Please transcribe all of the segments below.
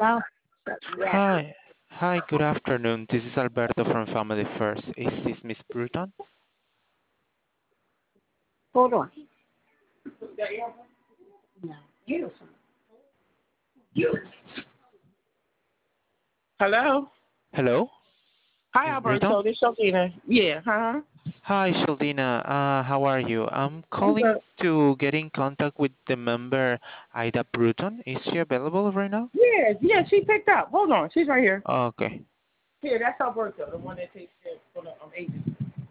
Yes. Hi. Hi, good afternoon. This is Alberto from Family First. Is this Miss Bruton? Hold on. No. Beautiful. Hello. Hello, Hi, Miss Bruton? Alberto. This is Sheltina. Yeah, huh? Hi, Sheldina. How are you? I'm I'm good. calling to get in contact with the member Ida Bruton. Is she available right now? Yeah, yeah, she picked up. Hold on. She's right here. Okay. Here, that's Alberto, the one that takes care of the agent.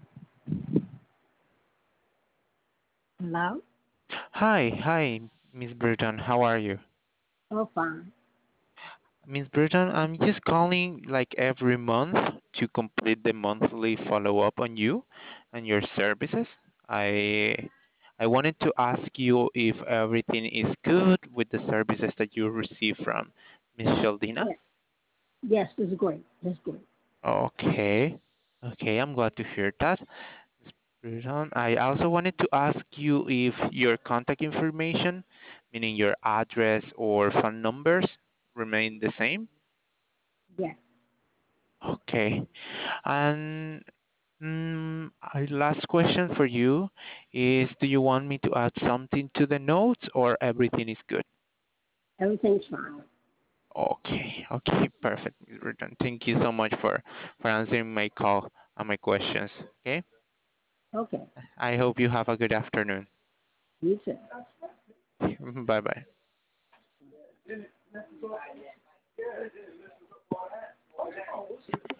Hello? Hi, Miss Bruton. How are you? Oh, fine. Miss Bruton, I'm just calling like every month to complete the monthly follow-up on you and your services. I I wanted to ask you if everything is good with the services that you receive from Miss Sheldina. Yes. Yes, this is great. That's great. Okay. Okay, I'm glad to hear that. Miss Bruton, I also wanted to ask you if your contact information, meaning your address or phone numbers, remain the same. Yes. Okay. And our last question for you is, do you want me to add something to the notes or everything is good? Everything's fine. Okay, perfect, Ms. Burton. Thank you so much for answering my call and my questions. Okay, Okay. I hope you have a good afternoon. You too. Bye bye.